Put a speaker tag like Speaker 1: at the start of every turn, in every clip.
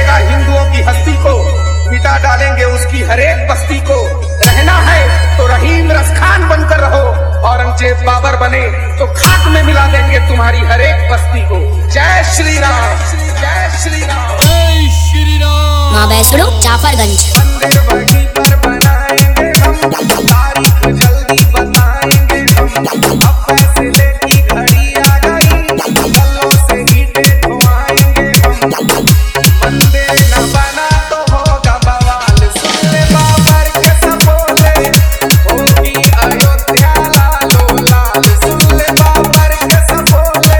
Speaker 1: लगेगा हिंदुओं की हस्ती को, मिटा डालेंगे उसकी हर एक बस्ती को। रहना है तो रहीम रसखान बनकर रहो, औरंगजेब बाबर बने तो खाक में मिला देंगे तुम्हारी हर एक बस्ती को। जय श्री राम, जय श्री राम,
Speaker 2: जय श्री राम।
Speaker 3: माँ बैसड़ो जाफरगंज।
Speaker 1: मंदिर वहीं पर बनाएंगे हम, तारीख जल्दी बताएंगे हम। अब फैसले की घड़ी आ गई, गलों से ईंटें ठोआएंगे हम। मंदिर न बना तो होगा बवाल, सुन ले बाबर के सपोले, होगी अयोध्या लालो लाल। सुन ले बाबर के सपोले,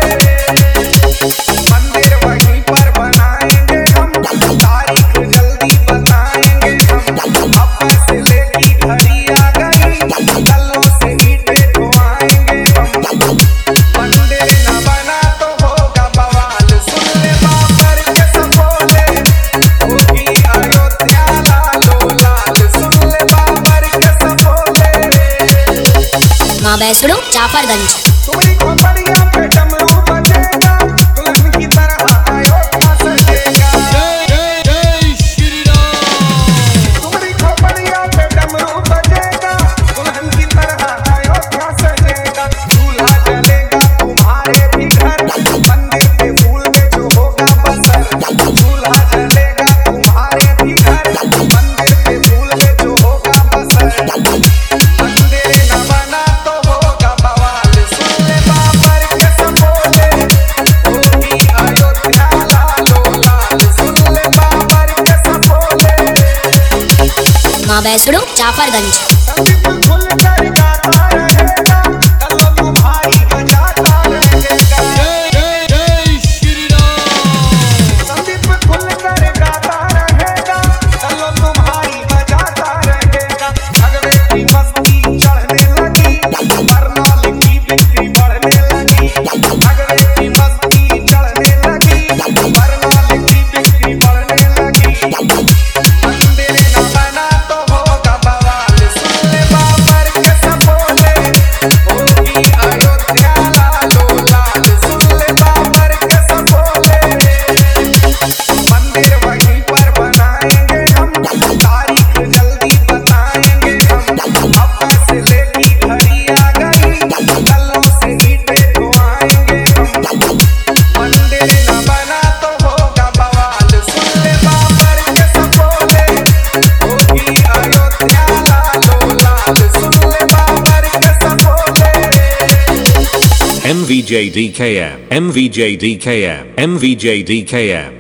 Speaker 1: मंदिर वहीं पर बनाएंगे हम, तारीख जल्दी बताएंगे हम। अब फैसले की घड़ी आ गई, गलों से ईंटें ठोआएंगे हम। मंदिर न बना तो होगा बवाल, सुन ले बाबर के सपोले, होगी अयोध्या लालो लाल। सुन ले बाबर के सपोले,
Speaker 3: माँ बैसड़ो जाफरगंज।
Speaker 1: तुम्हारी खोपड़ियां पे डमरू बजेगा, दुल्हन की तरह अयोध्या सजेगा।
Speaker 2: जय श्री राम।
Speaker 1: तुम्हारी खोपड़ियां पे डमरू बजेगा, दुल्हन की तरह अयोध्या सजेगा। दूल्हा जलेगा तुम्हारे भी घर, मंदिर के फूल में जो होगा बसर। दूल्हा जलेगा तुम्हारे भी घर, मंदिर के फूल में जो होगा बसर। मंदिर न बना तो होगा बवाल, सुन ले बाबर के सपोले, होगी अयोध्या लालो लाल। सुन ले बाबर के सपोले,
Speaker 3: माँ बैसड़ो जाफरगंज।
Speaker 1: संदीप खुल कर गाता रहेगा, कल्लो तुम्हारी बजाता रहेगा।
Speaker 2: जय श्री राम।
Speaker 1: संदीप खुल कर गाता रहेगा, कल्लो तुम्हारी बजाता रहेगा। भगवे की मस्ती चढ़ने लगी, बरनौल की बिक्री बढ़ने लगी। भगवे की मस्ती चढ़ने लगी, बरनौल की बिक्री बढ़ने लगी। मंदिर न बना तो होगा बवाल, सुन ले बाबर के सपोले, होगी अयोध्या लालो लाल। सुन ले बाबर के सपोले, मंदिर वहीं पर बनाएंगे हम, तारीख जल्दी बताएंगे हम। अब फैसले की घड़ी आ गई, गलों से ईंटें ठोआएंगे हम। मंदिर न बना तो होगा बवाल, सुन ले बाबर के सपोले, होगी अयोध्या लालो लाल। सुन ले बाबर के सपोले,
Speaker 4: MVJ DKM, MVJ DKM, MVJ DKM.